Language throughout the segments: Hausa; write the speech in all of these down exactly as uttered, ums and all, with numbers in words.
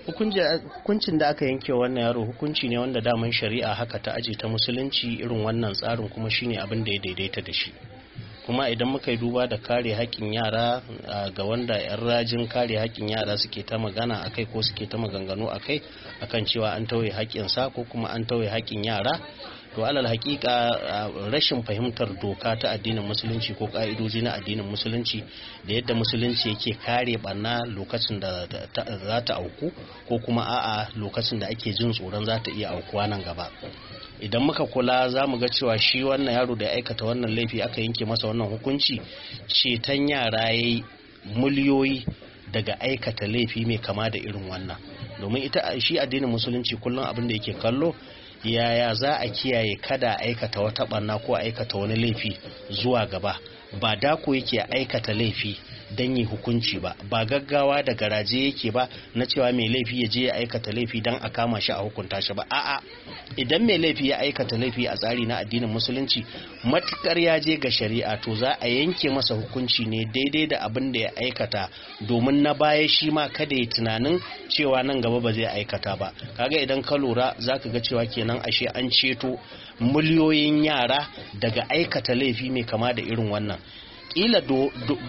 hukuncin da aka yanke wannan yaro hukunci ne wanda daman shari'a haka ta aje ta musulunci, irin wannan tsarin kuma shine abin da ya daidaita da shi. Kuma idan muka yi duba da kare haƙƙin yara ga wanda 'yan rajin kare haƙƙin yara suke ta magana akai ko suke ta maganganu akai akan cewa an tauye haƙƙinsa ko kuma an tauye haƙƙin yara, to alal haƙiƙa rashin fahimtar doka ta addinin musulunci ko ƙa'idoji na addinin musulunci da yadda musulunci yake kare barna lokacin da za ta auku ko kuma a'a lokacin da ake jin tsoron za ta iya aukuwa nan gaba. Idan muka kula za mu ga cewa shi wannan yaro da ya aikata wannan laifi aka yanke masa wannan hukunci, ceton yara yayi miliyoyi daga aikata laifi mai kama da irin wannan. Domin ita shi addinin musulunci kullum abin da yake kallo, yaya za a kiyaye kada aikata wata barna ko aikata wani laifi zuwa gaba. Ba dako yake aikata laifi don yi hukunci ba, ba gaggawa da garaje yake ba na cewa mai laifi ya je ya aikata laifi don a kama shi a hukunta shi ba. A'a, idan mai laifi ya aikata laifi a tsari na addinin musulunci, matukar ya je ga shari'a to za a yanke masa hukunci ne daidai da abin da ya aikata, domin na baya shi ma kada ya tunanin cewa nan gaba ba zai aikata ba. Kaga idan ka lura zaka ga cewa kenan ashe an ceto miliyoyin yara daga aikata laifi mai kama da irin wannan. Kila duk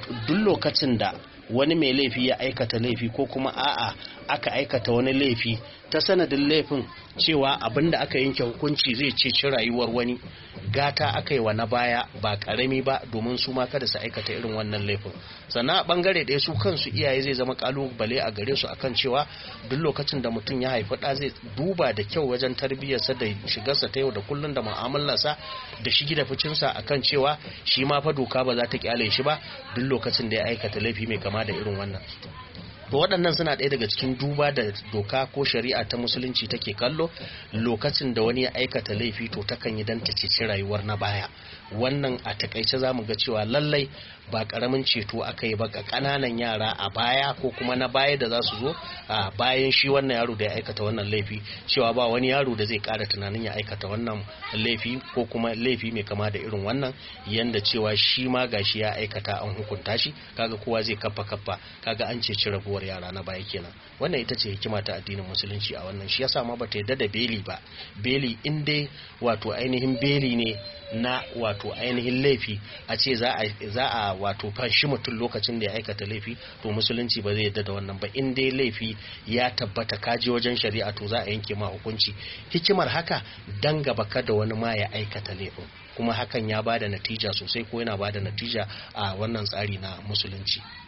lokacin da wani mai laifi ya aikata laifi ko kuma a'a aka aikata wani laifi ta sanadin laifin cewa abinda aka yanke hukunci zai ceci rayuwar wani, gata aka yi wa na baya ba karami ba, domin su ma kada su aikata irin wannan laifin. Sannan a bangare ɗaya su kansu iyaye zai zama kalubale a gare su akan cewa duk lokacin da mutum ya haifi ɗa zai duba da kyau wajen tarbiyyarsa da shigarsa ta yau da kullun da mu'amalarsa da shigi da ficinsa akan cewa shi ma fa doka ba za ta kyale shi ba duk lokacin da ya aikata laifi mai kama da irin wannan. To waɗannan suna ɗaya daga cikin duba da doka ko shari'a ta musulunci take kallo lokacin da wani ya aikata laifi, to takan yi dan ta ceci rayuwar na baya. Wannan a takaice zamu ga cewa lallai ba karamin ceto aka yi ba ga kananan yara a baya ko kuma na baya da za su zo a bayan shi wannan yaro da ya aikata wannan laifi, cewa ba wani yaro da zai ƙara tunanin ya aikata wannan laifi ko kuma laifi mai kama da irin wannan, yanda cewa shi ma gashi ya aikata an hukunta shi, kaga kowa zai kaffa kaffa, kaga an ceci rabuwar yara na baya kenan. Wannan ita ce hikima ta addinin musulunci a wannan, shi yasa ma bata yadda da beli ba. Beli in dai wato ainihin beli ne na wato ainihin laifi, a ce za a za a wato fashi mutum lokacin da ya aikata laifi, to musulunci ba zai yadda da wannan ba. In dai laifi ya tabbata kaje wajen shari'a to za a yanke ma hukunci. Hikimar haka dan gaba kada wani ma ya aikata laifin, kuma hakan ya bada natija sosai ko yana bada natija a wannan tsari na musulunci.